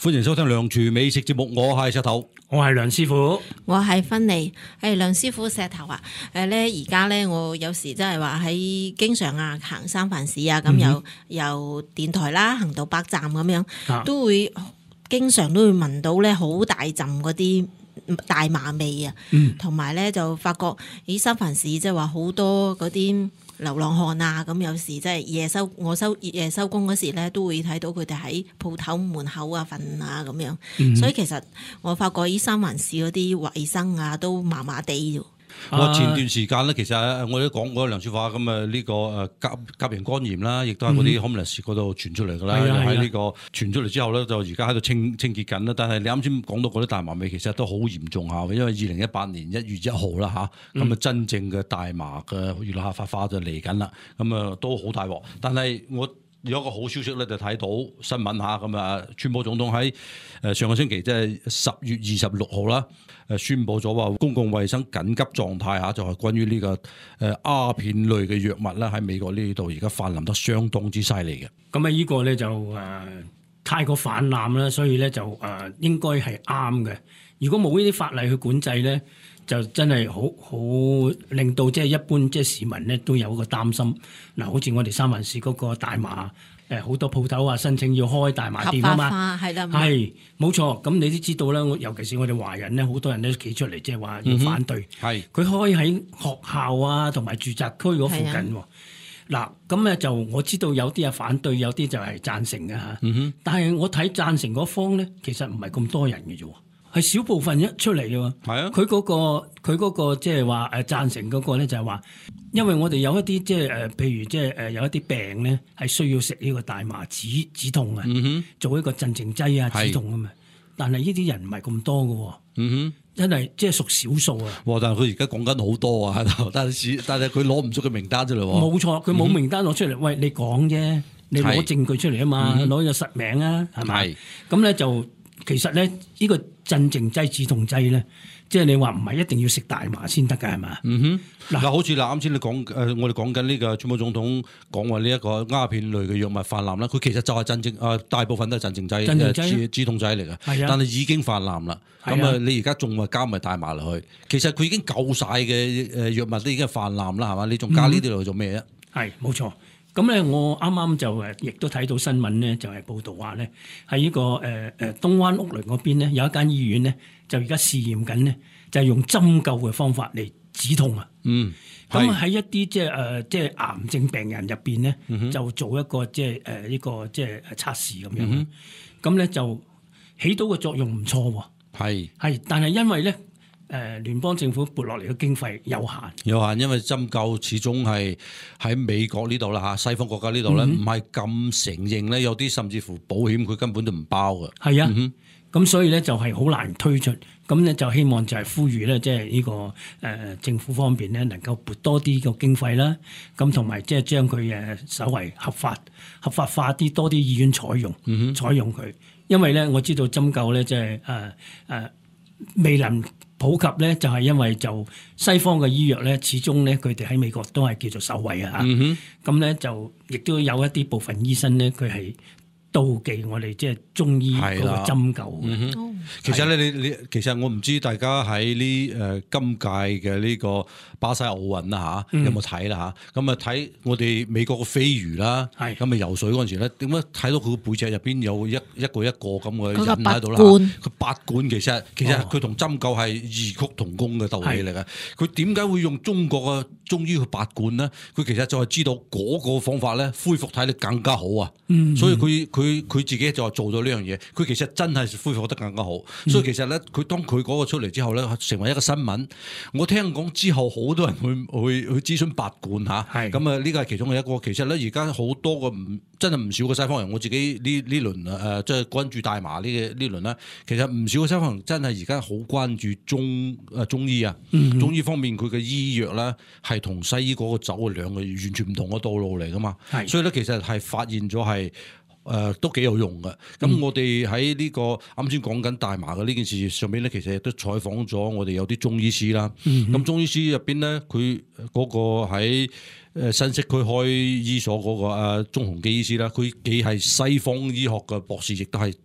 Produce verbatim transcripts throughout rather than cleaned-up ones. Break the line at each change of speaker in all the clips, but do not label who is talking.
歡迎收聽梁廚美食節目，我係石頭，
我係梁師傅，
我係芬妮。誒，梁師傅石頭啊，誒咧而家咧，我有時真係話喺經常啊行三藩市啊，咁由由電台啦行到北站咁樣，
啊、
都會經常都會聞到咧好大陣嗰啲大麻味啊，同埋咧就發覺喺三藩市即係話好多嗰啲流浪漢啊，咁有時即係夜收我收夜收工嗰時咧，都會睇到佢哋喺鋪頭門口啊瞓啊咁樣，嗯、所以其實我發覺喺三藩市嗰啲衞生啊都麻麻地。
我前段時間咧，其實我都講過梁師傅咁啊，呢個誒甲甲型肝炎啦，亦都係嗰啲 homeless 嗰度傳出嚟㗎啦。喺呢個傳出嚟之後咧，就而家喺度清清潔緊啦。但係你啱先講到嗰啲大麻味，其實都好嚴重下嘅，因為二零一八年一月一號啦嚇，咁啊真正嘅大麻嘅月下發花就嚟緊啦，咁啊都好大鑊。但係我有一個好消息咧，就睇到新聞嚇，咁啊，川普總統喺誒上個星期即係十月二十六號啦，誒宣佈咗話公共衛生緊急狀態嚇，就係關於呢個誒鴉片類嘅藥物啦，喺美國呢度而家泛濫得相當之犀利嘅。
咁啊，呢個咧就誒、呃、太過泛濫啦，所以咧就誒、呃、應該係啱嘅。如果冇呢啲法例去管制咧，就真係好好令到即係一般即係市民咧都有一個擔心。嗱，好似我哋三藩市嗰個大麻，誒好多鋪頭啊申請要開大麻店啊嘛，
係啦，
係冇錯。咁你都知道啦，尤其是我哋華人咧，好多人咧企出嚟即係話要反對。係佢、嗯、開喺學校啊同埋住宅區嗰附近。嗱，咁咧就我知道有啲係反對，有啲就係贊成嘅嚇。嗯、哼但係我睇贊成嗰方咧，其實唔係咁多人嘅啫。係少部分一出嚟嘅喎，係啊！佢嗰、嗰個佢嗰個即係話誒贊成嗰個咧就係話，因為我哋有一啲即係誒，譬如即係誒有一啲病咧係需要食呢個大麻止止痛啊，嗯、哼做一個鎮靜劑啊止痛啊嘛。但係呢啲人唔係咁多嘅喎，嗯、哼真係即係屬少數啊。但
係佢而家講緊好多啊，但係但係佢攞唔出個名單出嚟喎。
冇錯，佢冇名單攞出嚟。嗯、哼喂，你講啫，你攞證據出嚟啊嘛，攞個實名啊，係咪？咁咧就。其實咧，呢、呢個鎮靜劑、止痛劑咧，即係你話唔係一定要食大麻先得㗎，係嘛？嗯哼。嗱，好似嗱，啱先你講誒、呃，我哋講緊呢個川普總統講話呢一個鴉片類嘅藥物泛濫啦，佢其實就係鎮靜誒，大部分都係鎮靜劑、鎮靜劑、止止痛劑嚟嘅。係啊。但係已經泛濫啦。咁啊，你而家仲話加埋大麻落去，其實佢已經夠晒嘅誒藥物都已經泛濫啦，係嘛？你仲加呢啲落去做咩啊？ 係冇錯。咁咧，我啱啱就誒，亦都睇到新聞咧，就係報道話咧，喺呢個誒誒東灣屋崙嗰邊咧，有一間醫院咧，就而家試驗緊咧，就係用針灸嘅方法嚟止痛啊。嗯，咁喺一啲即係誒即係癌症病人入邊咧，嗯、哼就做一個即係誒呢個即係測試咁樣。咁咧、嗯、哼就起到嘅作用唔錯喎。係係是，但係因為咧。誒聯邦政府撥落嚟嘅經費有限，
有限，因為針灸始終係喺美國呢度啦嚇，西方國家呢度咧唔係咁承認咧，有啲甚至乎保險佢根本都唔包嘅。
係啊，咁、嗯、哼所以咧就係好難推出，咁咧就希望就係呼籲咧，即係呢個誒、呃、政府方面咧能夠撥多啲個經費啦，咁同埋即係將佢誒稍為合法合法化啲，多啲醫院採用，嗯、哼採用佢，因為咧我知道針灸咧即係誒誒未能普及咧，就係因為就西方嘅醫藥咧，始終咧佢哋喺美國都係叫做首位啊！咁咧、嗯、哼就亦都有一啲部分醫生咧，佢係妒忌我哋即係中醫嗰個針灸。嗯
嗯、其實咧，你你其實我唔知大家喺呢誒今屆嘅呢個巴西奧運啦嚇，有冇睇啦嚇？咁啊睇我哋美國嘅飛魚啦，咁啊是游水嗰陣時咧，點解睇到佢個背脊入邊有一一個一個咁嘅人喺度啦？佢拔罐其實其實佢同針灸係異曲同工嘅道理嚟嘅。佢點解會用中國嘅中醫去拔罐咧？佢其實就係知道嗰個方法咧，恢復體力更加好啊！嗯、所以佢佢。佢佢自己就係做咗呢樣嘢，佢其實真係恢復得更加好，嗯、所以其實咧，佢當佢嗰個出嚟之後咧，成為一個新聞。我聽講之後，好多人去去去諮詢拔罐嚇，咁啊呢個係其中嘅一個。其實咧，而家好多個唔真係唔少嘅西方人，我自己呢呢輪誒即係關注大麻呢嘅呢輪咧，其實唔少嘅西方人真係而家好關注中誒中醫啊，嗯、中醫方面佢嘅醫藥咧係同西醫嗰個走嘅兩個完全唔同嘅道路嚟噶嘛，是所以咧其實係發現咗係。誒、呃、都幾有用嘅，咁、嗯、我哋喺呢個啱先講緊大麻嘅呢件事上邊咧，其實亦都採訪咗我哋有啲中醫師啦。咁、嗯、哼中醫師入邊咧，佢嗰個喺誒新潟區開醫所嗰、那個誒鍾鴻基醫師啦，佢既係西方醫學嘅博士，亦都係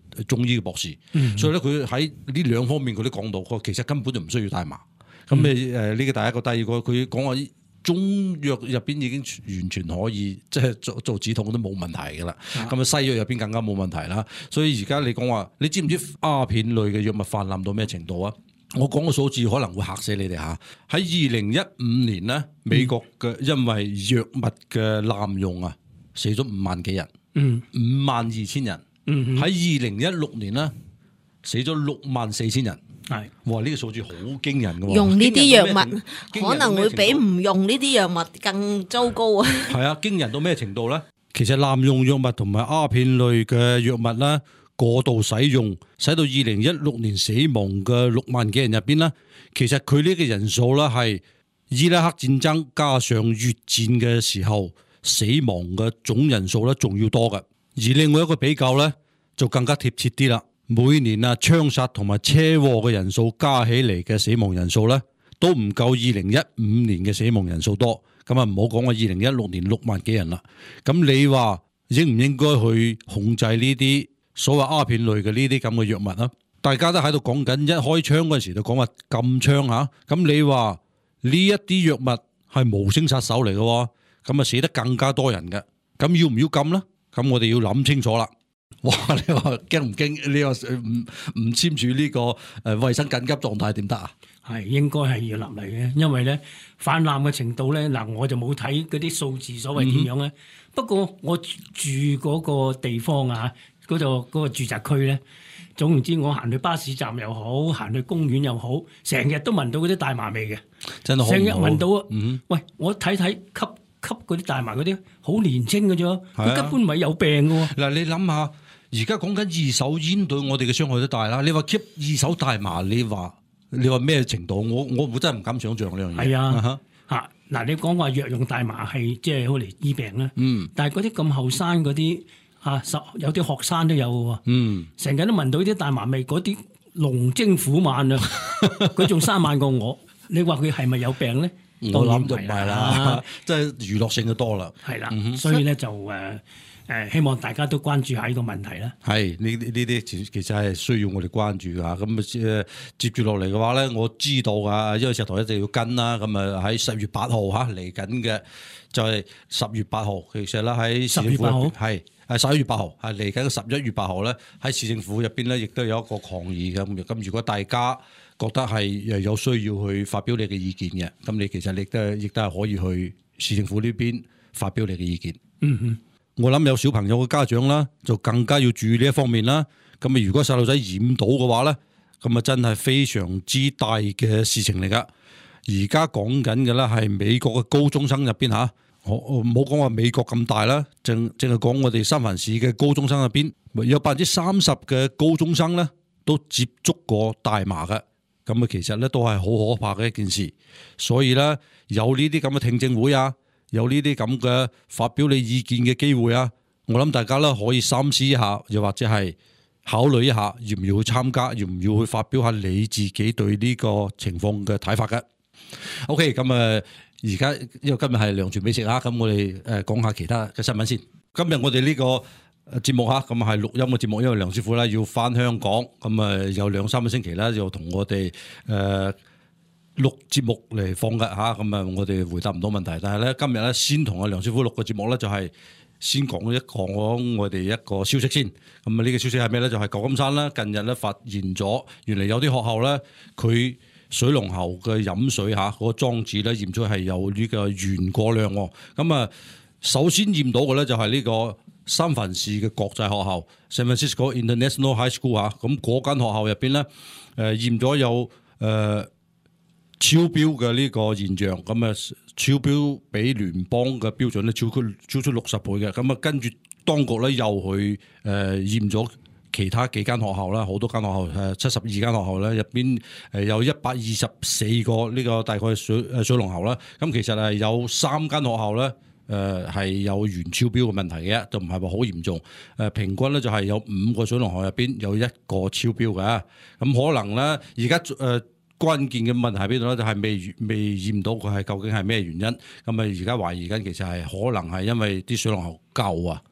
中醫嘅博士，
嗯、
所以咧佢喺呢兩方面佢都講到，佢其實根本就唔需要大麻。咁誒誒呢個第一個，第二個佢講話中藥入邊已經完全可以即係做做止痛都冇問題㗎啦。咁啊西藥入邊更加冇問題啦。所以而家你講話，你知唔知鴉片類嘅藥物泛濫到咩程度啊？我講個數字可能會嚇死你哋嚇。喺二零一五年咧，美國嘅因為藥物嘅濫用啊，死咗五萬幾人，
嗯，
五萬二千人。
嗯，
喺二零一六年咧，死咗六萬四千人。
係，
哇！呢、這個數字好驚人㗎喎。
用呢啲藥物
物
可能會比唔用呢啲藥物更糟糕啊！
係啊，驚人到咩程度咧？其實濫用藥物同埋鴉片類嘅藥物咧，過度使用，使到二零一六年死亡嘅六萬幾人入邊咧，其實佢呢個人數咧係伊拉克戰爭加上越戰嘅時候死亡嘅總人數咧仲要多嘅。而另外一個比較咧就更加貼切啲啦。每年啊，槍殺同埋車禍嘅人數加起嚟嘅死亡人數咧，都唔夠二零一五年嘅死亡人數多。咁啊，唔好講話二零一六年六萬幾人啦。咁你話應唔應該去控制呢啲所謂鴉片類嘅呢啲咁嘅藥物啊？大家都喺度講緊，一開槍嗰陣時就講話禁槍嚇。咁你話呢一啲藥物係無聲殺手嚟嘅，咁啊死得更加多人嘅。咁要唔要禁咧？咁我哋要諗清楚啦。哇！你話驚唔驚？你話唔唔簽署呢個誒衛生緊急狀態點得啊？
係應該係要立例嘅，因為咧泛濫嘅程度咧，嗱我就冇睇嗰啲數字所謂點樣咧。嗯、不過我住嗰個地方啊，嗰度嗰個住宅區咧，總言之，我行去巴士站又好，行去公園又好，成日都聞到嗰啲大麻味嘅，
真係好
成日聞到。
嗯、
喂，我睇睇吸吸嗰啲大麻嗰啲好年輕嘅啫，佢根本唔係有病嘅喎。
嗱，你諗下。而家講緊二手煙對我哋嘅傷害都大啦，你話 keep 二手大麻，你話你話咩程度？我我我真係唔敢想象呢樣嘢。
係啊，嚇嗱，你講話藥用大麻係即係好嚟醫病啦。嗯，但係嗰啲咁後生嗰啲嚇十有啲學生都有嘅喎。嗯，成日都聞到啲大麻味，嗰啲龍精虎猛啊，佢仲生猛過我。你話佢係咪有病咧？
我諗就唔係啦，即係娛樂性就多啦。
係啦，所以咧就誒。誒，希望大家都關注下呢個問題啦。係
呢呢啲其實係需要我哋關注㗎。咁誒接住落嚟嘅話咧，我知道㗎，因為石頭一定要跟啦。咁啊喺十月八號嚇嚟緊嘅就係十月八號。其實咧喺市政府係係十一月八號係嚟緊嘅十一月八號咧，喺市政府入邊咧亦都有一個抗議嘅。咁咁如果大家覺得係誒有需要去發表你嘅意見嘅，咁你其實亦都亦都係可以去市政府呢邊發表你嘅意見。嗯哼。我諗有小朋友嘅家長啦，就更加要注意呢一方面啦。咁啊，如果細路仔染到嘅話咧，咁啊真係非常之大嘅事情嚟噶。而家講緊嘅咧係美國嘅高中生入邊吓，我我唔好講話美國咁大啦，淨淨係講我哋三藩市嘅高中生入邊，有百分之三十嘅高中生咧都接觸過大麻嘅。咁啊，其實咧都係好可怕嘅一件事。所以咧有呢啲咁嘅聽證會啊。有呢啲咁嘅發表你意見嘅機會啊，我諗大家咧可以三思一下，又或者係考慮一下，要唔要去參加，要唔要去發表下你自己對呢個情況嘅睇法嘅。OK，咁啊，而家因為今日係梁傳美食啊，咁我哋誒講下其他嘅新聞先。今日我哋呢個節目嚇，咁係錄音嘅節目，因為梁師傅咧要返香港，咁啊有兩三個星期咧就同我哋誒。呃錄節目嚟放嘅嚇，咁啊我哋回答唔到問題，但係咧今日咧先同阿梁師傅錄個節目咧，就係先講一講我哋一個消息先。咁啊呢個消息係咩咧？就係舊金山啦，近日咧發現咗，原來有啲學校咧，佢水龍頭嘅飲水嚇嗰個裝置咧驗出係有呢個鉛過量喎。咁啊，首先驗到嘅咧就係呢個三藩市嘅國際學校 San Francisco International High School 嚇，咁嗰間學校入邊咧誒驗咗有誒。呃超標嘅呢個現象，咁啊超標比聯邦嘅標準咧超出超出六十倍嘅，咁啊跟住當局咧又去誒、呃、驗咗其他幾間學校啦，好多間學校誒七十二間學校咧入邊誒有一百二十四個呢個大概水誒水龍頭啦，咁其實係有三間學校咧誒係有鉛超標嘅問題嘅，就唔係話好嚴重，誒平均咧就係有五個水龍頭入邊有一個超標嘅，咁可能咧而家誒。呃關鍵嘅問題喺邊度咧？就係、是、未未驗到佢係究竟係咩原因。咁啊，而家懷疑緊其實係可能係因為啲水龍頭舊啊，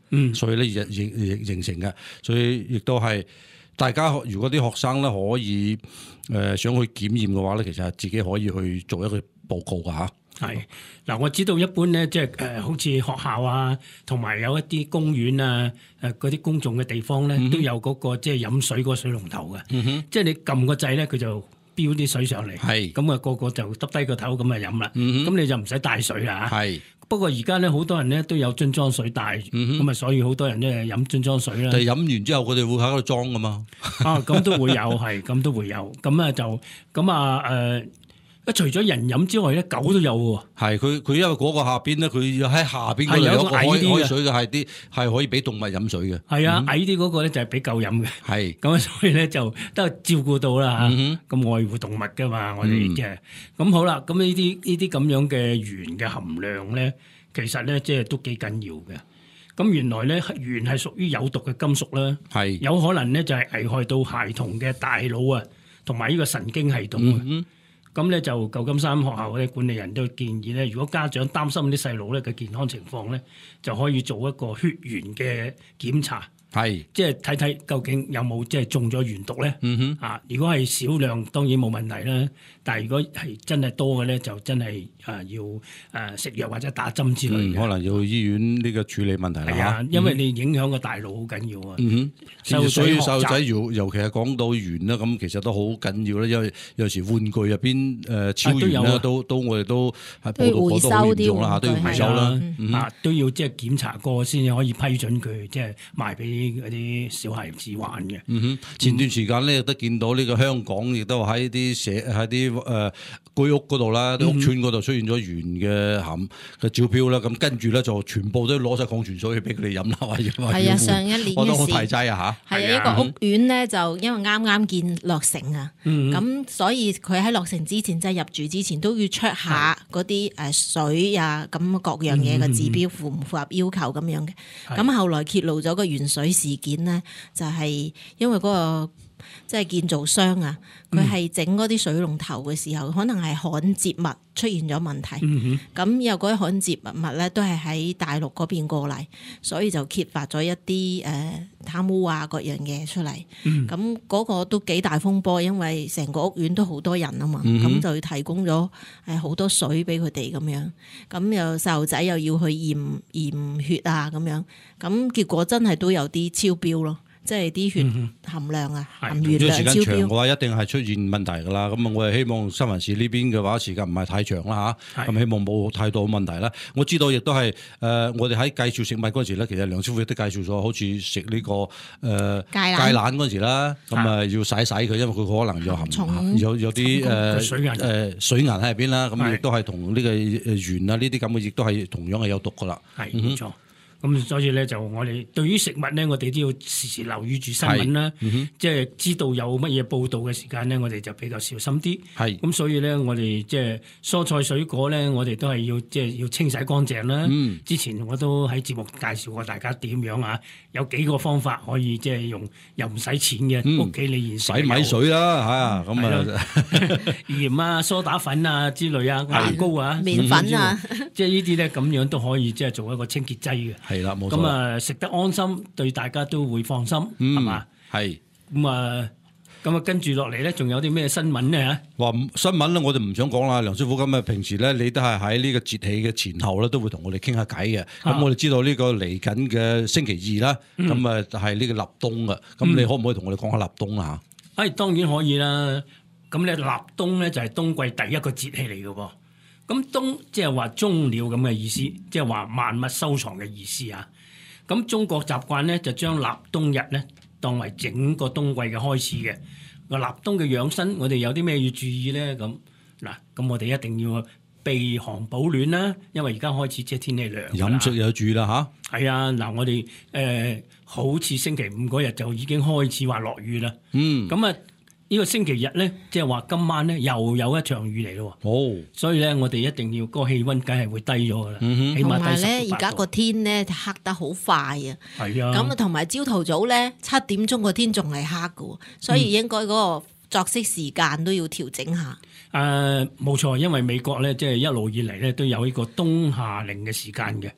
嗯，
所以咧形形形成嘅，所以亦都係大家如果啲學生咧可以誒、呃、想去檢驗嘅話咧，其實係自己可以去做一個報告㗎嚇。
係嗱，我知道一般咧，即係誒，好似學校啊，同埋有一啲公園啊，誒嗰啲公眾嘅地方咧，嗯、都有嗰、嗰個即係飲水嗰個水龍頭嘅。嗯、哼即係你撳個掣咧，佢就飆啲水上嚟。係咁啊，個個就耷低個頭咁啊飲啦。咁、嗯、哼你就唔使帶水啦。係不過而家咧，好多人咧都有樽裝水帶，咁啊、嗯哼，所以好多人咧飲樽裝水啦。但係飲完之後，佢哋會喺度裝噶嘛？啊，咁都會有，係咁都會有。咁啊就咁啊誒。除咗人飲之外咧，狗都有喎。係佢佢因為嗰個下邊咧，佢喺下邊嗰度有個開開水嘅，係啲係可以俾動物飲水嘅。係啊，矮啲嗰個咧就係俾狗飲嘅。係咁啊，所以咧就都係照顧到啦嚇。咁愛護動物㗎嘛，我哋即係咁好啦。咁呢啲呢啲咁樣嘅鉛嘅含量咧，其實咧即係都幾緊要嘅。咁原來咧鉛係屬於有毒嘅金屬啦，係有可能咧就係危害到孩童嘅大腦啊，同埋呢個神經系統啊。咁咧就舊金山學校嘅管理人都建議咧，如果家長擔心啲細路咧嘅健康情況咧，就可以做一個血鉛嘅檢查，係即係睇睇究竟有冇即係中咗鉛毒咧。嗯哼，啊，如果係少量當然冇問題啦，但係如果係真係多嘅咧，就真係啊要誒食藥或者打針之類嘅、嗯。可能要醫院呢個處理問題啦。係啊，因為你影響個大腦好緊要啊。嗯哼，所以細路仔尤尤其係講到鉛啦，咁其實都好緊要啦，因為有時玩具入邊。誒超鉛咧，都都我哋都係報道過都好嚴重啦，都要回收啦，啊都要即係檢查過先至可以批准佢即係賣俾嗰啲小孩子玩嘅。嗯哼，前段時間咧都見到呢個香港亦都喺啲社喺啲誒居屋嗰度啦，啲屋邨嗰度出現咗鉛嘅含嘅招標啦，咁跟住咧就全部都攞晒礦泉水俾佢哋飲啦，話要話
係啊，上一年
我都好大劑啊嚇。係
啊，一個屋苑咧就因為啱啱建落成啊，咁所以佢喺落成之前即係入住之前都要 check 下嗰啲誒水啊，咁各樣嘢嘅指標符唔符合要求咁樣嘅。咁後來揭露咗個鉛水事件咧，就係因為嗰個即係建造商啊，佢係整嗰啲水龍頭嘅時候，可能係焊接物出現咗問題。咁有嗰啲焊接物物咧，都係喺大陸嗰邊過嚟，所以就揭發咗一啲誒貪污啊各樣嘢出嚟。咁嗰個都幾大風波，因為成個屋苑都好多人啊嘛，咁就提供咗誒好多水俾佢哋咁樣。咁又細路仔又要去驗驗血啊咁樣，咁結果真係都有啲超標咯。即係啲血含量啊，嗯、含鉛量超標。時間長嘅話，一定係出現問題㗎啦。咁啊，我哋希望新聞市呢邊嘅話，時間唔係太長啦嚇。咁是希望冇太多問題啦。我知道亦都係誒、呃，我哋喺介紹食物嗰陣時咧，其實梁師傅亦都介紹咗，好似食呢個誒芥蘭嗰陣時啦，咁啊要洗洗佢，因為佢可能有含重有有啲誒誒水銀喺入邊啦。咁亦都係同呢個鉛啊呢啲咁嘅，亦都係同樣係有毒㗎啦。係冇錯。咁所以咧就我哋對於食物咧，我哋都要時時留意住新聞啦，嗯、即係知道有乜嘢報道嘅時間咧，我哋就比較小心啲。係咁，所以咧我哋即係蔬菜水果咧，我哋都係要即係要清洗乾淨啦。嗯、之前我都喺節目介紹過大家點樣啊，有幾個方法可以即係用又唔使錢嘅屋企你現洗米水啦嚇，咁啊鹽啊、梳打粉啊之類啊、牙膏啊、 麵粉啊，
即係呢啲咧咁樣都可以即係做一個清潔劑嘅。係啦，冇錯。咁啊，食得安心，對大家都會放心，係嘛？係。咁啊，咁啊，跟住落嚟咧，仲有啲咩新聞咧？嚇，話新聞咧，我哋唔想講啦。梁師傅咁啊，平時咧，你都係喺呢個節氣嘅前後咧，都會同我哋傾下偈嘅。咁我哋知道呢個嚟緊嘅星期二啦，咁啊係呢個立冬啊。咁你可唔可以同我哋講下立冬啊？嚇，誒當然可以啦。咁咧，立冬咧就係冬季第一個節氣嚟嘅喎。咁冬即係話終了咁嘅意思，即係話萬物收藏嘅意思啊！咁中國習慣咧就將立冬日咧當為整個冬季嘅開始嘅。個立冬嘅養生，我哋有啲咩要注意咧？咁嗱，咁我哋一定要避寒保暖啦，因為而家開始即係天氣涼。飲食有注意啦吓，係啊，嗱，我哋誒、呃、好似星期五嗰日就已經開始話落雨啦。嗯，咁啊。呢個星期日咧，即係話今晚咧又有一場雨嚟咯。哦，所以咧我哋一定要嗰個氣溫梗係會低咗噶啦。嗯哼，起碼低十度八度。同埋咧，而家個天咧黑得好快啊。係啊。咁啊，同埋朝頭早咧七點鐘個天仲係黑噶，所以應該嗰個作息時間都要調整下。誒，冇錯，因為美國咧即係一路以嚟咧都有呢個冬夏令嘅時間嘅。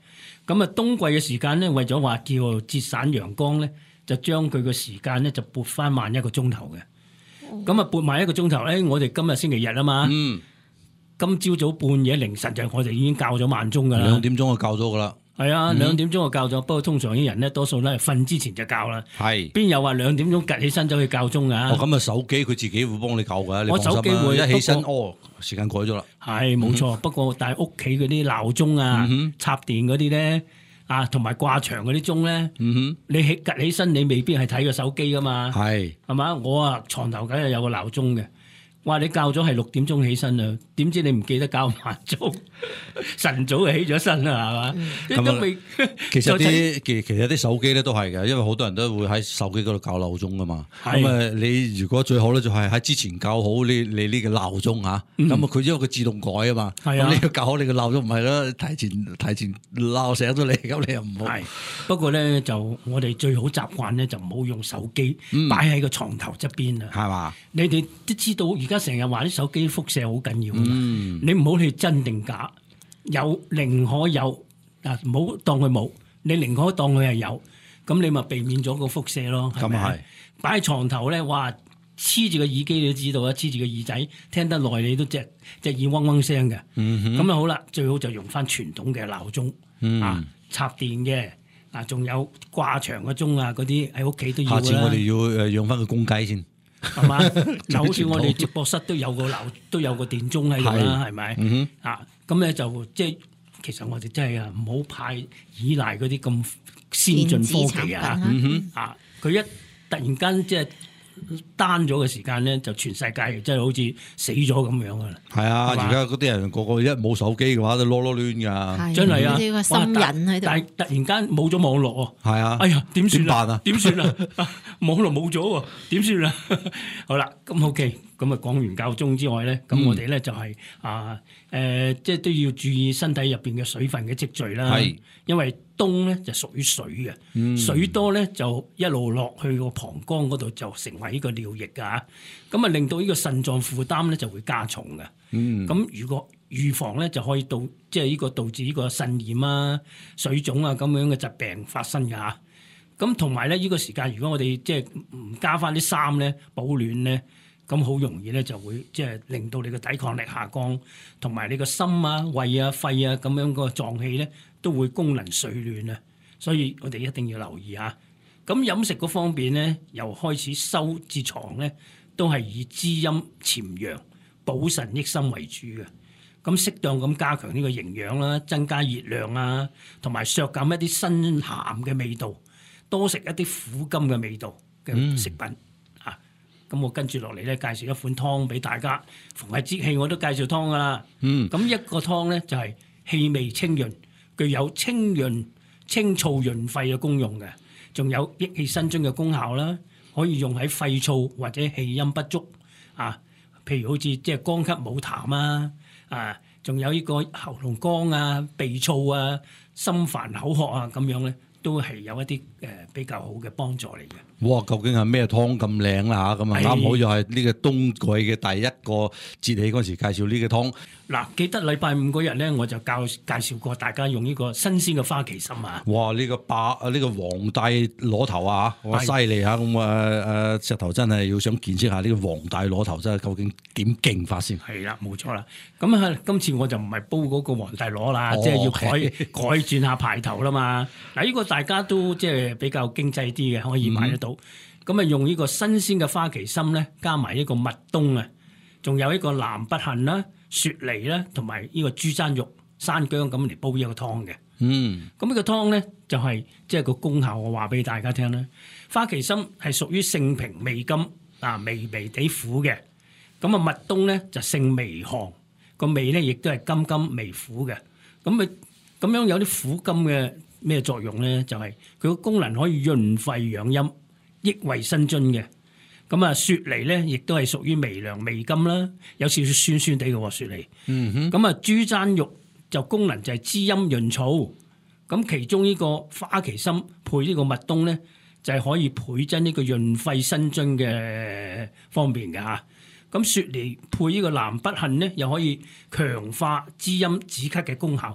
咁啊，冬季嘅時間咧，為咗話叫節省陽光咧，就將佢個時間咧就撥翻慢一個鐘頭嘅。咁啊，撥慢一個鐘頭咧，我哋今日星期日啊嘛。
嗯。
今朝早半夜凌晨就我哋已經校咗慢鐘㗎啦。
兩點鐘就校咗㗎啦。
係啊，兩點鐘就校咗，不過通常啲人咧多數咧瞓之前就校啦。
係。邊
有話兩點鐘趌起身走去校鐘㗎？
哦，咁啊手機佢自己會幫你校㗎，你
我手機會
一起身哦，時間改咗啦。
係冇錯，不過但係屋企嗰啲鬧鐘啊、插電嗰啲咧啊，同埋掛牆嗰啲鐘咧，你起趌起身你未必係睇個手機㗎嘛。係係嘛？我啊床頭梗係有個鬧鐘嘅。話你校咗係六點鐘起身啊，點知你唔記得校慢鐘，晨早就起咗身啦，係嘛？
咁都未。其實啲其其實啲手機咧都係嘅，因為好多人都會喺手機嗰度校鬧鐘噶嘛。咁啊，你如果最好咧就係喺之前校好你你呢個鬧鐘嚇，咁啊佢因為佢自動改啊嘛。係啊。咁你要校好你個鬧鐘唔係啦，提前提前鬧醒咗你，咁你又唔好。係。不過咧就我哋最好習慣咧就唔好用手機擺喺個床頭側邊啊。係嘛？你哋都知道而家成日話啲手機輻射好緊要啊嘛，嗯、你唔好去真定假，有寧可有啊，唔好當佢冇，你寧可當佢係有，咁你咪避免咗個輻射咯。咁啊係，擺喺床頭咧，哇，黐住個耳機你都知道啊，黐住個耳仔聽得耐你都隻隻耳嗡嗡聲嘅。咁啊、嗯、哼好啦，最好就用翻傳統嘅鬧鐘、嗯、啊，插電嘅啊，仲有掛牆嘅鐘啊，嗰啲喺屋企都要啦。下次我哋要誒用翻個公雞先。係嘛？就好似我哋直播室都有個鬧，都有個電鐘喺度啦，係咪？嗯、啊，咁咧就即係其實我哋真係啊，唔好太依賴嗰啲咁先進科技啊！啊，佢一突然間即係單咗嘅時間咧，就全世界真係好似死咗咁樣噶啦。係啊，而家嗰啲人個個一冇手機嘅話，都囉囉攣噶，真係啊！呢個心癮喺度。但係突然間冇咗網絡喎。係啊。哎呀，點算啊？點算啊？網絡冇咗喎，點算啊？好啦，咁 OK，咁啊講完教鐘之外咧，咁、嗯、我哋咧就係、是、啊誒、呃，即係都要注意身體入邊嘅水分嘅積聚啦。係。因為冬咧就屬於水嘅，嗯、水多咧就一路落去個膀胱嗰度就成為呢個尿液㗎，咁啊令到呢個腎臟負擔咧就會加重嘅。咁、嗯、如果預防咧就可以導即係呢個導致呢個腎炎啊、水腫啊咁樣嘅疾病發生㗎。咁同埋咧呢個時間，如果我哋即係唔加翻啲衫咧保暖咧，咁好容易咧就會即係令到你嘅抵抗力下降，同埋你個心啊、胃啊、肺啊咁樣個臟器咧都會功能紊亂啊，所以我哋一定要留意下。咁飲食嗰方面咧，由開始收至床咧，都係以滋陰潛陽、補腎益心為主嘅。咁適當咁加強呢個營養啦，增加熱量啊，同埋削減一啲辛鹹嘅味道，多食一啲苦甘嘅味道嘅食品。嗯咁我跟住落嚟咧，介紹一款湯俾大家。逢係節氣我都介紹湯噶啦。嗯。咁一個湯咧就係氣味清潤，具有清潤、清燥潤肺嘅功用嘅，仲有益氣生津嘅功效啦。可以用喺肺燥或者氣陰不足啊，譬如好似即係乾咳冇痰啊，啊，仲有呢個喉嚨乾啊、鼻燥啊、心煩口渴啊咁樣咧，都係有一啲誒比較好嘅幫助嚟嘅。哇！究竟係咩湯咁靚啦嚇？咁啊啱好又係呢個冬季嘅第一個節氣嗰陣時介紹呢個湯。嗱，記得禮拜五嗰日咧，我就教介紹過大家用呢個新鮮嘅花旗參啊！哇！呢、呢個白啊，呢、呢個皇帝螺頭啊，哇犀利嚇！咁啊誒石頭真係要想見識下呢個皇帝螺頭真係究竟點勁法先。係啦，冇錯啦。咁啊，今次我就唔係煲嗰個皇帝螺啦，即係、哦、要改 okay. 改轉下排頭啦嘛。嗱，呢個大家都即係比較經濟啲嘅，可以買得到。咁啊、嗯，用呢個新鮮嘅花旗參咧，加埋呢個麥冬啊，仲有呢個南北杏啦、雪梨啦，同埋呢個豬踭肉、山姜咁嚟煲呢個湯嘅。嗯，咁呢個湯咧就係即係個功效，我話俾大家聽啦。花旗參係屬於性平味甘啊，微微地苦嘅。咁啊，麥冬咧就性微寒，個味咧亦都係甘甘微苦嘅。咁啊，咁樣有啲苦甘嘅咩作用咧？就係佢個功能可以潤肺養陰、益胃生津嘅。咁啊，雪梨咧亦都係屬於微涼味甘啦，有少少酸酸地嘅喎雪梨。嗯哼。咁啊，豬踭肉就功能就係滋陰潤燥。咁其中呢個花旗參配呢個麥冬咧，就係可以倍增呢個潤肺生津嘅方面嘅嚇。咁雪梨配呢個南北杏咧，又可以強化滋陰止咳嘅功效，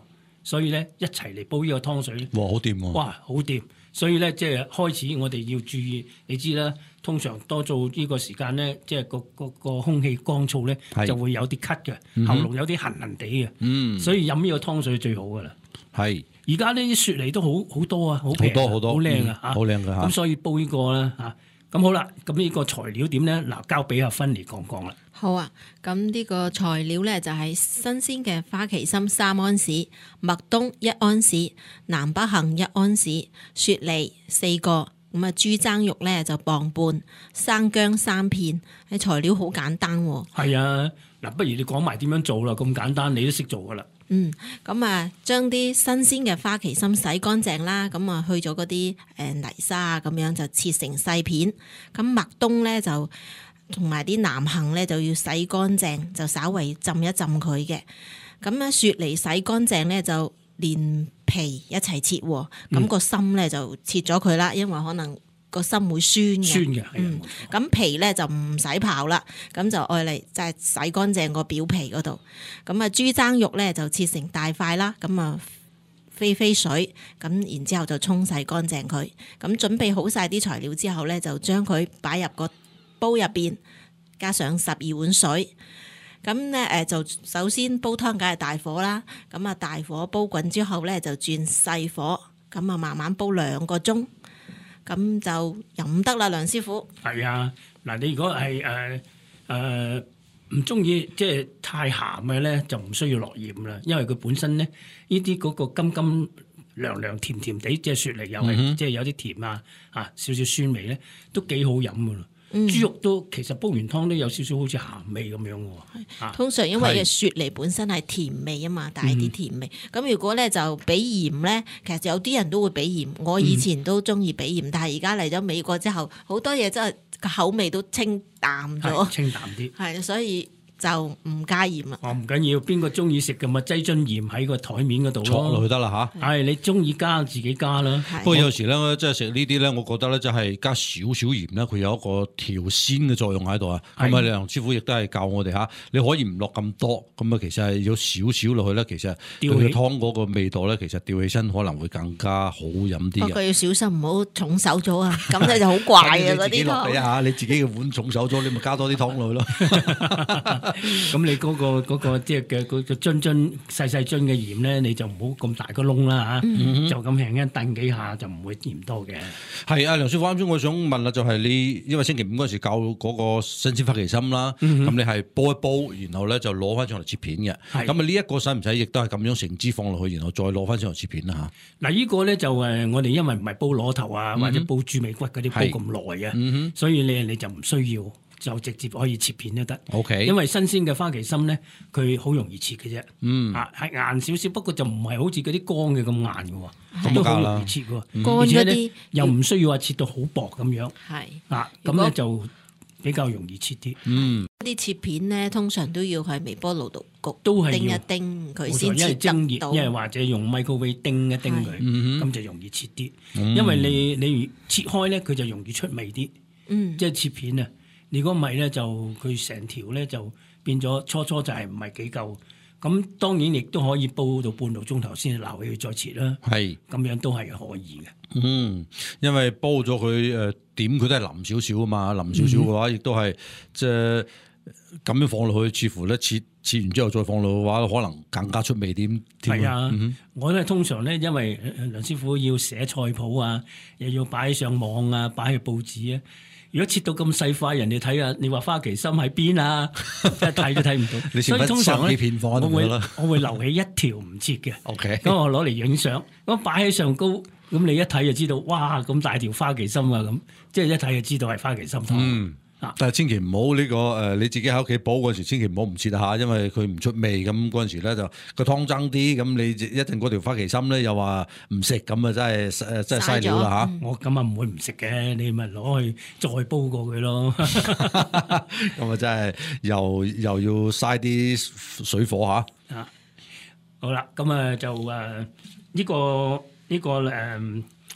所以咧一齊嚟煲呢個湯水咧，
哇，好掂喎！
哇，好掂！所以咧即係開始我哋要注意，你知啦，通常多做呢個時間咧，即係個個個空氣乾燥咧，就會有啲咳嘅，
嗯、
喉嚨有啲痕痕地嘅，
嗯，
所以飲呢個湯水最好噶啦。
係
而家呢啲雪梨都好好多啊，好平，
好多好多，
好靚啊，
好靚嘅嚇。
咁所以煲呢個啦嚇。咁好啦，咁呢個材料點咧？嗱，交俾阿芬嚟講講啦。
好啊，咁呢個材料咧就係新鮮嘅花旗參三安士、麥冬一安士、南北杏一安士、雪梨四個，咁啊豬踭肉咧就磅半，生薑三片。啲材料好簡單喎。係
啊，嗱，不如你講埋點樣做啦？咁簡單，你都識做噶啦。
嗯，咁啊，將啲新鮮嘅花旗參洗乾淨啦，咁啊去咗嗰啲誒泥沙啊，咁樣就切成細片。咁麥冬咧就同埋啲南杏咧就要洗乾淨，就稍微浸一浸佢嘅。咁咧雪梨洗乾淨咧就連皮一齊切，咁、嗯、個心咧就切咗佢啦，因為可能個心會酸嘅。
酸嘅，
嗯，咁皮咧就唔使刨啦，咁就愛嚟就係洗乾淨個表皮嗰度。咁啊豬踭肉咧就切成大塊啦，咁啊飛飛水，咁然之後就沖洗乾淨佢。咁準備好晒啲材料之後咧，就將佢擺入個煲入邊，加上十二碗水。咁咧誒就首先煲湯梗係大火啦，咁啊大火煲滾之後咧就轉細火，咁啊慢慢煲兩個鐘。咁就飲得啦，梁師傅。係
啊，嗱，你如果係誒誒唔中意即係太鹹嘅咧，就唔需要落鹽啦，因為佢本身咧呢啲嗰個甘甘涼涼甜甜地，即係雪梨又係、嗯、即係有啲甜啊，啊少少酸味咧，都幾好飲噶啦。嗯、豬肉都其實煲完湯都有少少好似鹹味咁樣喎。
通常因為雪梨本身係甜味啊嘛，帶啲甜味。咁、嗯、如果咧就俾鹽咧，其實有啲人都會俾鹽。我以前都中意俾鹽，嗯、但係而家嚟咗美國之後，好多嘢真係個口味都清淡咗，
清淡啲。係，
所以就唔加鹽啦。
哦，唔緊要，邊個中意食嘅咪擠樽鹽喺個台面嗰度
戳落去得啦嚇。
係你中意加自己加啦。
不過有時咧，即係食呢啲咧，我覺得咧，就係加少少鹽咧，佢有一個調鮮嘅作用喺度啊。咁啊，梁師傅亦都係教我哋嚇，你可以唔落咁多，咁啊，其實係要少少落去咧，其實對個湯嗰個味道咧，其實調起身可能會更加好飲啲嘅。
不過要小心唔好重手咗啊，咁咧就好怪啊嗰啲湯。
你嚇你自己嘅碗重手咗，你咪加多啲湯落去咯。
咁你嗰、嗰個嗰、嗰個即係嘅嗰個樽樽細細樽嘅鹽咧，你就唔好咁大個窿啦嚇，嗯、就咁輕輕燉幾下就唔會鹽多嘅。係
啊，梁師傅啱先我想問啦，就係你因為星期五嗰陣時教嗰個新鮮花旗參啦，咁、嗯、你係煲一煲，然後咧就攞翻上嚟切片嘅。咁啊呢一個使唔使亦都係咁樣成支放落去，然後再攞翻上嚟切片啦嚇？嗱，
呢個咧就誒我哋因為唔係煲螺頭啊，嗯、或者煲豬尾骨嗰啲煲咁耐啊，嗯、所以你你就唔需要。就直接可以切片都得。O K， 因為新鮮嘅花旗參咧，佢好容易切嘅啫。嗯，啊係硬少少，不過就唔係好似嗰啲乾嘅咁硬嘅喎，都好容易切嘅。乾嗰啲又唔需要話切到好薄咁樣。係啊，咁咧就比較容易切啲。嗯，
啲切片咧通常都要喺微波爐度焗，
都係
叮一叮佢先切得到。
因為或者用 microwave 叮一叮佢，咁就容易切啲。因為你你切開咧，佢就容易出味啲。嗯，即係切片啊。如果唔係咧，就佢成條咧就變咗初初就係唔係幾夠。咁當然亦都可以煲到半個鐘頭先撈起佢再切啦。係咁樣都係可以嘅。
嗯，因為煲咗佢誒點佢都係腍少少啊嘛，腍少少嘅話亦都係即係咁樣放落去，似乎咧切切完之後再放落嘅話，可能更加出味啲。
係啊，
嗯、
我咧通常咧，因為梁師傅要寫菜譜啊，又要擺上網啊，擺去報紙啊。如果切到咁細塊，人哋睇下，你話花旗參喺邊啊？真係睇都睇唔到。所以通常咧，我會我會留起一條唔切嘅。OK，咁我攞嚟影相，咁擺喺上高，咁你一睇就知道，哇！咁大條花旗參啊，咁即係一睇就知道係花旗參湯。嗯
但係千祈唔好呢個誒，你自己喺屋企煲嗰時，千祈唔好唔切下，因為佢唔出味咁嗰陣時咧，就個湯爭啲，咁你一陣嗰條花旗參咧又話唔食，咁啊真係誒真係嘥料啦嚇！
我咁啊唔會唔食嘅，你咪攞去再煲過佢咯。
咁啊真係又又要嘥啲水火嚇。
啊，好啦，咁啊就誒呢個呢個誒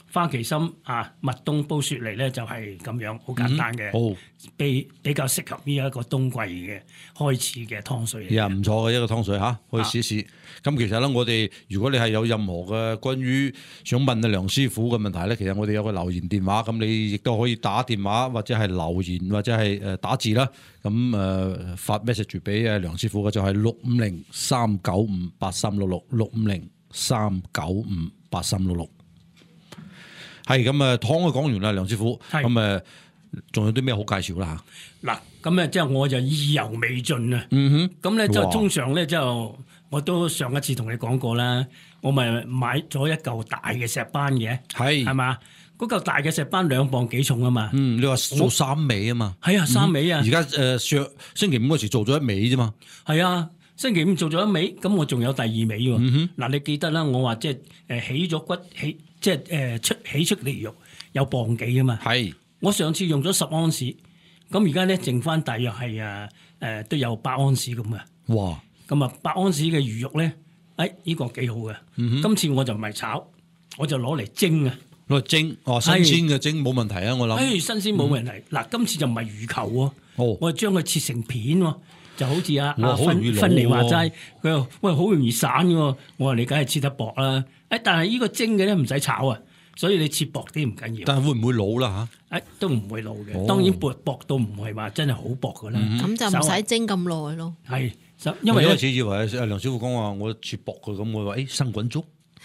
花旗參啊，麥冬煲雪梨咧就係咁樣，好簡單嘅，
好
比比較適合呢一個冬季嘅開始嘅湯水嚟。
呀，唔錯嘅一個湯水嚇，可以試一試。咁、啊、其實咧，我哋如果你係有任何嘅關於想問阿梁師傅嘅問題咧，其實我哋有個留言電話，咁你亦都可以打電話或者係留言或者係誒打字啦。咁誒、呃、發 message 俾誒梁師傅嘅就係六五零三九五八三六六六五零三九五八三六六。係咁啊，湯都講完啦，梁師傅。咁誒，仲有啲咩好介紹啦嚇？
嗱，咁咧即係我就意猶未盡啊。
嗯哼。
咁咧就通常咧就我都上一次同你講過啦，我咪買咗一嚿大嘅石斑嘅。係。係嘛？嗰嚿大嘅石斑兩磅幾重啊嘛。
嗯，你話做三味啊嘛。係
啊，三味啊。
而家誒上星期五嗰時做咗一味啫嘛。係
啊。星期五做咗一味，咁我仲有第二味喎。嗱、嗯哼，你記得啦，我話即係誒起咗骨起，即係誒出起出嚟肉有磅幾啊嘛。係，我上次用咗十安士，咁而家咧剩翻大約係誒誒都有八安士咁啊。哇！咁啊八安士嘅魚肉咧，誒、哎、呢、這個幾好嘅。嗯、今次我就唔係炒，我就攞嚟蒸啊。攞嚟蒸，哦新鮮嘅蒸冇問題啊，我諗。誒、哎、新鮮冇問題。嗱、嗯，今次就唔係魚球喎，哦、我係將佢切成片喎。就好似阿阿芬芬妮話齋，佢話喂好容易散嘅喎，我話你梗係切得薄啦。誒，但係呢個蒸嘅咧唔使炒啊，所以你切薄啲唔緊要。但係會唔會老啦嚇？誒，都唔會老嘅。當然薄薄到唔係話真係好薄嘅啦。咁就唔使蒸咁耐咯。係，因為一開始以為阿梁師傅講話我切薄嘅，咁我話誒生滾粥。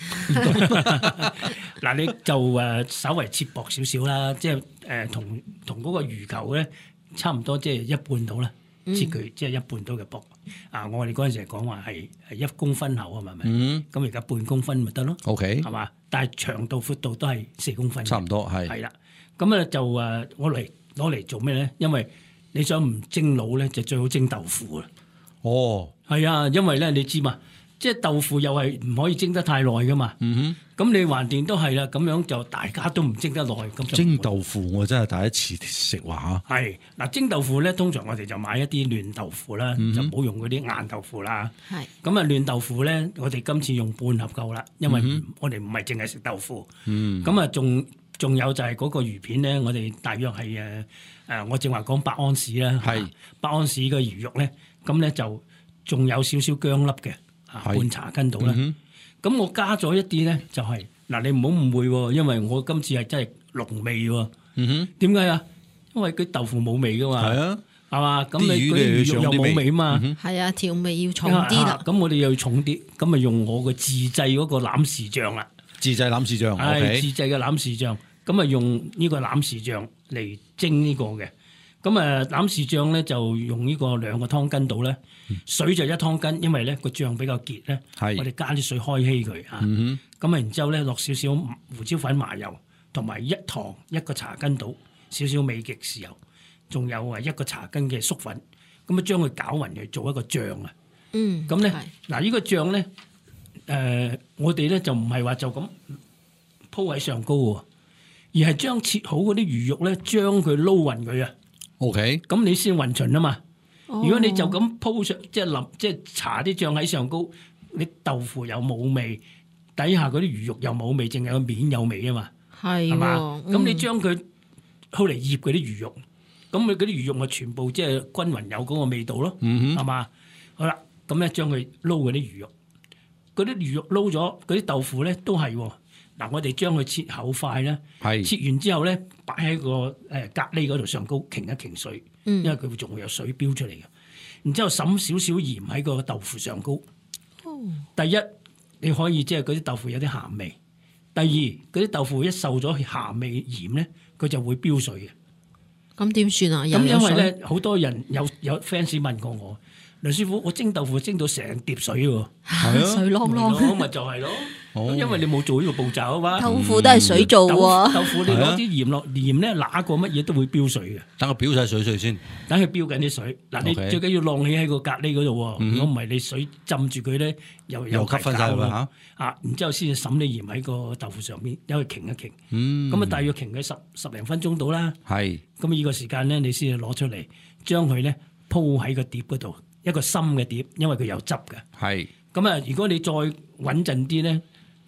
嗱，你就誒稍為切薄少少啦，即係誒同同嗰個魚球咧差唔多，即係一半到啦。切佢即係一半都嘅薄啊！我哋嗰陣時講話係係一公分厚啊嘛，係咪？咁而家半公分咪得咯。OK，係嘛？但係長度闊度都係四公分。差唔多係。係啦，咁咧就誒，我嚟攞嚟做咩咧？因為你想唔蒸老咧，就最好蒸豆腐啦。哦，係啊，因為咧你知嘛，即係豆腐又係唔可以蒸得太耐噶嘛。嗯哼。咁你橫掂都係啦，咁樣就大家都唔蒸得耐。咁蒸豆腐我真係第一次食話嚇。係嗱，蒸豆腐咧，通常我哋就買一啲嫩豆腐啦，嗯、就唔好用嗰啲硬豆腐啦。係咁啊，嫩豆腐咧，我哋今次用半盒夠啦，因為我哋唔係淨係食豆腐。嗯。咁啊，仲仲有就係嗰個魚片咧，我哋大約係誒誒，我正話講八安士啦。係八安士嘅魚肉咧，咁咧就仲有少少薑粒嘅，半茶羹到啦。嗯咁我加咗一啲咧，就係、是、嗱，你唔好誤會喎，因為我今次係真係濃味喎。嗯哼，點解啊？因為佢豆腐冇味噶嘛。係啊，係嘛？咁你嗰啲魚肉又冇味啊嘛。係啊，調味要重啲啦。咁、啊、我哋又要重啲，咁咪用我個自製嗰個欖豉醬啦。自製欖豉醬，係、okay. 自製嘅欖豉醬。咁啊，用呢個欖豉醬嚟蒸呢個嘅。咁啊，欖豉醬咧就用呢個兩個湯羹度咧，水就一湯羹，因為咧個醬比較結咧，我哋加啲水開稀佢嚇。咁啊，然之後咧落少少胡椒粉、麻油，同埋一糖一個茶羹度，少少美極豉油，仲有啊一個茶羹嘅粟粉，咁啊將佢攪勻嚟做一個醬啊。嗯，咁咧嗱，呢個醬咧，誒我哋咧就唔係話就咁鋪喺上高喎，而係將切好嗰啲魚肉咧，將佢撈勻佢啊。OK，咁你先勻勻啊嘛。如果你就咁鋪上，即係淋，即係搽啲醬喺上高，你豆腐又冇味，底下嗰啲魚肉又冇味，淨係個面有味啊嘛。係，係嘛？咁你將佢鋪嚟醃嗰啲魚肉，咁佢嗰啲魚肉咪全部即係均勻有嗰個味道咯。嗯哼，係嘛？好啦，咁咧將佢撈嗰啲魚肉，嗰啲魚肉撈咗，嗰啲豆腐咧都係。嗱，我哋將佢切厚塊咧，切完之後咧，擺喺個誒隔籬嗰度上高，擎一擎水，因為佢會仲會有水飆出嚟嘅。然之後滲少少鹽喺個豆腐上高。第一，你可以即係嗰啲豆腐有啲鹹味；第二，嗰啲豆腐一受咗鹹味鹽咧，佢就會飆水嘅。咁點算啊？咁因為咧，好多人有有 fans 問過我，梁師傅，我蒸豆腐蒸到成碟水喎，水啷啷，咪就係咯。咁因為你冇做呢個步驟啊嘛，豆腐都係水做喎。豆腐你攞啲鹽落，鹽咧揦過乜嘢都會飆水嘅。等佢飆晒水水先，等佢飆緊啲水。嗱，你最緊要晾起喺個隔籬嗰度喎。如果唔係你水浸住佢咧，又又吸分晒㗎嚇。啊，然之後先至滲啲鹽喺個豆腐上邊，由佢擎一擎。嗯。咁啊，大約擎佢十十零分鐘到啦。係。咁呢個時間咧，你先至攞出嚟，將佢咧鋪喺個碟嗰度，一個深嘅碟，因為佢有汁嘅。係。咁啊，如果你再穩陣啲咧。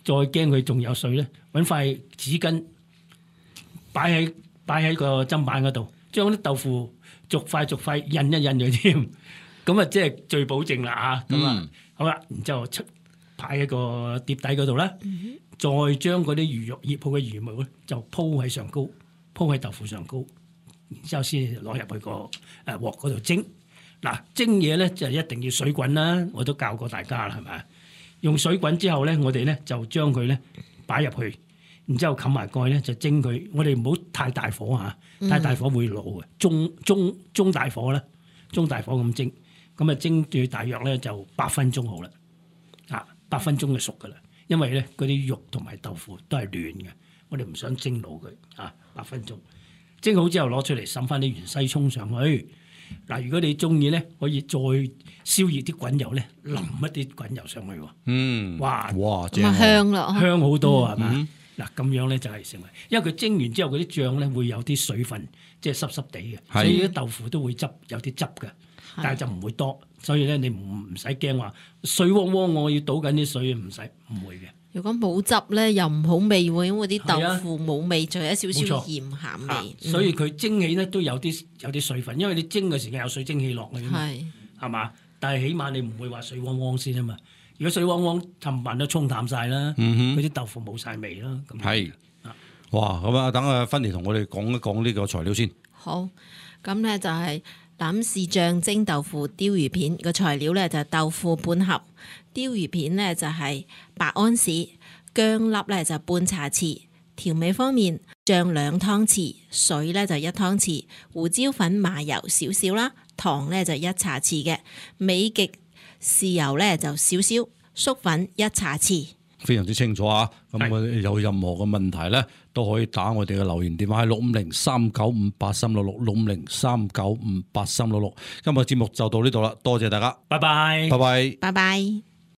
再驚佢仲有水咧，揾塊紙巾擺喺擺喺個砧板嗰度，將啲豆腐逐塊逐塊印一印佢添，咁啊即係最保證啦嚇。咁啊、嗯、好啦，然之後出擺喺個碟底嗰度啦，嗯、再將嗰啲魚肉醃好嘅魚肉咧就鋪喺上高，鋪喺豆腐上高，然之後先攞入去個誒鑊嗰度蒸。嗱，蒸嘢咧就一定要水滾啦，我都教過大家啦，係咪？用水滾之後咧，我哋咧就將佢咧擺入去，然之後冚埋蓋咧就蒸佢。我哋唔好太大火嚇，太大火會老嘅。中中中大火啦，中大火咁蒸，咁啊蒸住大約咧就八分鐘好啦。啊，八分鐘就熟噶啦，因為咧嗰啲肉同埋豆腐都係暖嘅，我哋唔想蒸老佢啊。八分鐘蒸好之後攞出嚟，滲翻啲芫茜葱上去。嗱，如果你中意咧，可以再燒熱啲滾油咧，淋一啲滾油上去喎。嗯，哇
哇，
咁啊香咯，
香好多係嘛？嗱，咁樣咧就係成為，因為佢蒸完之後嗰啲醬咧會有啲水分，即係濕濕地嘅，所以啲豆腐都會汁有啲汁嘅，但係就唔會多，所以咧你唔唔使驚話水汪汪，我要倒緊啲水，唔使唔會嘅。
如果冇汁咧，又唔好味喎，因為啲豆腐冇味，仲有一少少鹽鹹味，
啊嗯、所以佢蒸起咧都有啲有啲水分，因為你蒸嘅時間有水蒸氣落去嘛，係嘛？但係起碼你唔會話水汪汪先啊嘛。如果水汪汪，冚唪唥都沖淡晒啦，嗰啲、嗯、哼豆腐冇晒味啦。咁係，
哇！咁啊，等阿芬妮同我哋講一講呢個材料先。
好，咁咧就係膽豉醬蒸豆腐鯛魚片，個材料咧就係豆腐半盒。鯛魚片咧就係八安士，薑粒咧就半茶匙。調味方面，醬兩湯匙，水咧就一湯匙，胡椒粉、麻油少少啦，糖咧就一茶匙嘅，美極豉油咧就少少，粟粉一茶匙。
非常之清楚啊！咁我有任何嘅問題咧，都可以打我哋嘅留言電話喺六五零三九五八三六六六五零三九五八三六六。今日節目就到呢度啦，多謝大家，
拜拜，
拜拜，
拜拜。